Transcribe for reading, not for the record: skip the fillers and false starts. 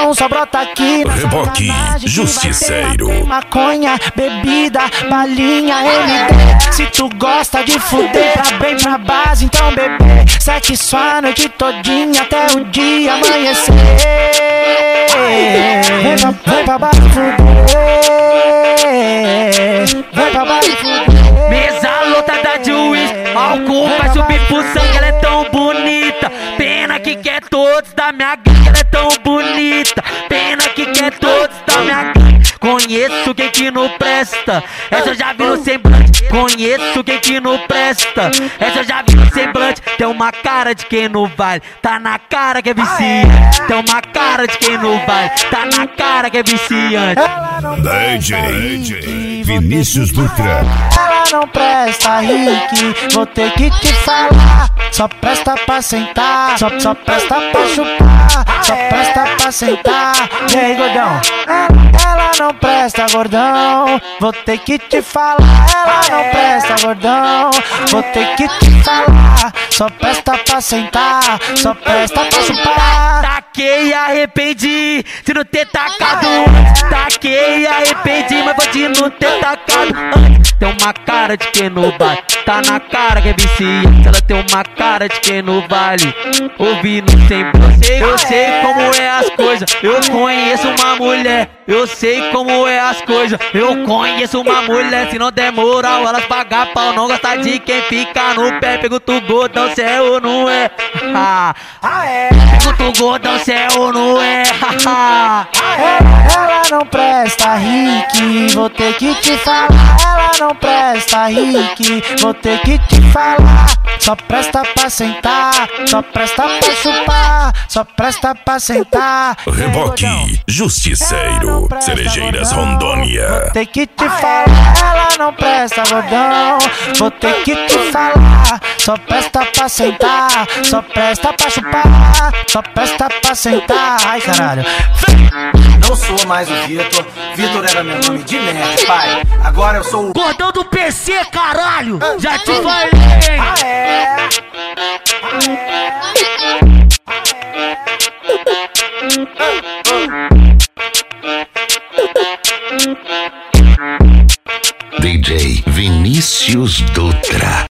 então só brota aqui. Reboque Justiceiro. Maconha, bebida, balinha, MD. Se tu gosta de fuder, pra bem pra base, então bebê. Sexo a noite todinha até o dia amanhecer. Vem pra baixo fuder. Vem pra baixo fuder. Mesa lotada de uísque, álcool vai subir pro sangue, ela é tão bonita. Pena que quer todos da minha gangue, ela é tão bonita. Pena que quer todos da minha gangue. Conheço quem que não presta, essa eu já vi no semblante. Conheço quem que não presta, essa eu já vi no semblante. Tem uma cara de quem não vale, tá na cara que é viciante. Tem uma cara de quem não vale, tá na cara que é viciante. DJ Vinícius Dutra. Ela não presta, Rick, vou ter que te falar. Só presta pra sentar, só presta pra chupar, só presta pra sentar. E aí, gordão? Ela não presta, gordão, vou ter que te falar. Ela não presta, gordão, vou ter que te falar. Só presta pra sentar, só presta pra chupar. Taquei e arrependi de não ter tacado antes. Taquei e arrependi, mas vou de não ter tacado antes. Tem uma cara de quem não vale, tá na cara que é viciante. Ela tem uma cara de quem não vale, ouvindo semblante. Eu sei como é as coisas, eu conheço uma mulher. Eu sei como é as coisas, eu conheço uma mulher. Se não der moral, elas pagam pau. Não gosta de quem fica no pé. Pergunta o gordão se é ou não é. Pergunta o gordão se é ou não é. Ela não presta, Rick, vou ter que te falar. Ela não presta, Rick, vou ter que te falar. Só presta pra sentar, só presta pra chupar, só presta pra sentar. Reboque Justiceiro, Cerejeiras, Rondônia. Vou ter que te falar, ela não presta, gordão, vou ter que te falar. Só presta pra sentar, só presta pra chupar, só presta pra sentar. Ai, caralho. Não sou mais o Vitor, Vitor era meu nome de nerd, pai. Agora eu sou o Gordão do PC, caralho, já te falei. DJ Vinícius Dutra.